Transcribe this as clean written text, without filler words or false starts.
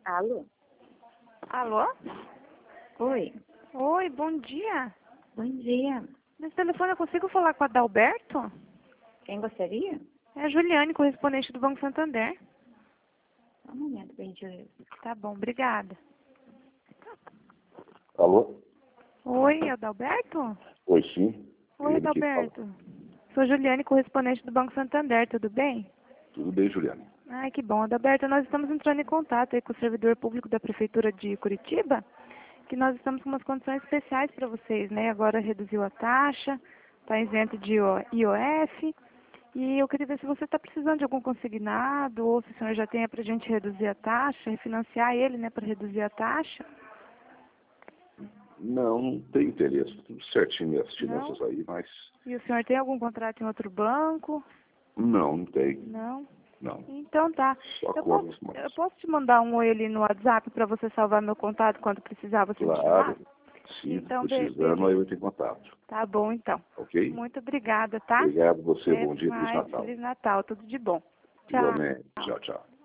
Alô? Alô? Oi. Oi, bom dia. Bom dia. Nesse telefone eu consigo falar com a Adalberto? Quem gostaria? É a Juliane, correspondente do Banco Santander. Só um momento pra gente ver. Tá bom, obrigada. Alô? Oi, Adalberto? Oi, sim. Oi, Ele que fala. Adalberto. Sou Juliane, correspondente do Banco Santander, tudo bem? Tudo bem, Juliane? Ai, que bom. Adalberto, nós estamos entrando em contato aí com o servidor público da Prefeitura de Curitiba, que nós estamos com umas condições especiais para vocês, né? Agora reduziu a taxa, está isento de IOF, e eu queria ver se você está precisando de algum consignado, ou se o senhor já tem para a gente reduzir a taxa, refinanciar ele, né, para reduzir a taxa. Não tem interesse. Tudo certinho as finanças Não? aí, mas... E o senhor tem algum contrato em outro banco? Não tem. Não? Não. Então tá. Só Eu com as posso, mãos. eu posso te mandar um oi ali no WhatsApp para você salvar meu contato quando precisar você me chamar? Claro. Se Então, precisando, aí eu tenho contato. tá bom, então. Ok? Muito obrigada, tá? Obrigado você. Até Bom dia. Feliz mais. Natal. Feliz Natal. Tudo de bom. Tchau. Igualmente. Tchau, tchau.